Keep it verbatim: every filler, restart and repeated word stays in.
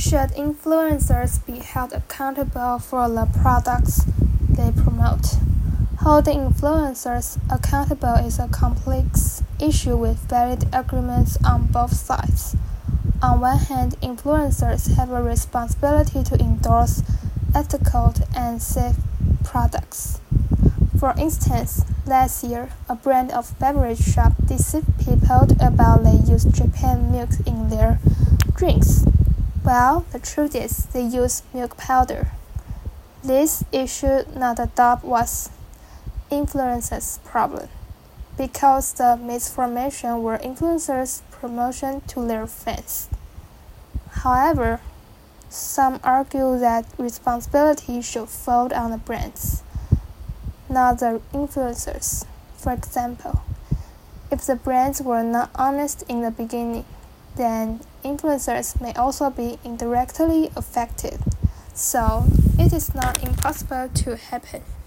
Should influencers be held accountable for the products they promote? Holding influencers accountable is a complex issue with valid arguments on both sides. On one hand, influencers have a responsibility to endorse ethical and safe products. For instance, last year, a brand of beverage shop deceived people about they use Japan milk in their drinks. Well, the truth is they use milk powder. This issue not adopt was influencers' problem, because the misinformation were influencers' promotion to their fans. However, some argue that responsibility should fall on the brands, not the influencers. For example, if the brands were not honest in the beginning, then influencers may also be indirectly affected. So, it is not impossible to happen.